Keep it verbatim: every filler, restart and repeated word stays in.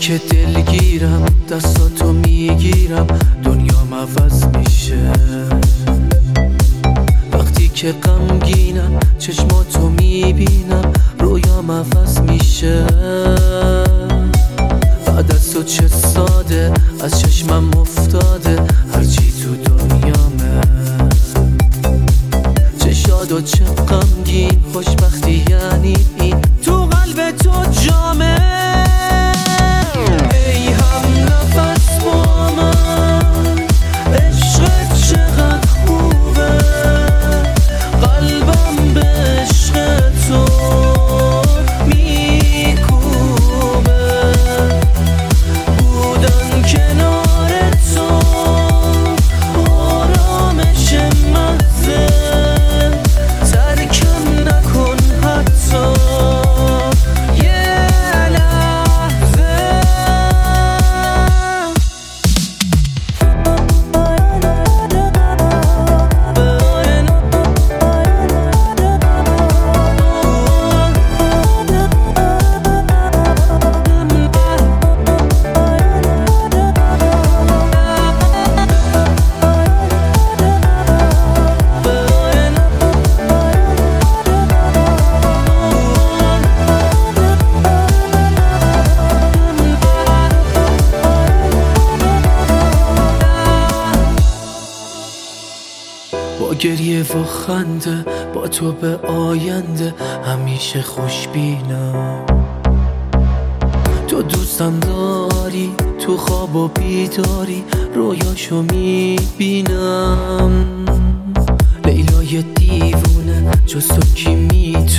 که دلگیرم دستاتو میگیرم دنیام عوض میشه. وقتی که غمگینم چشماتو میبینم رویام عوض میشه. بعد از تو چه ساده از چشمم افتاده هرچی تو دنیامه. چه شاد و چه غمگین خوشبختی یعنی این تو قلب تو جامه. ای هم نفس با من عشقت چقدر خوبه. قلبم به عشق تو میکوبه. بودن کنار تو آرامش مغزه. ترکم نکن حتی یه لحظه. با گریه و خنده با تو به آینده همیشه خوشبینم. تو دوستم داری تو خواب و بیداری رویاشو میبینم. لیلای دیوونه جز تو کی میتونه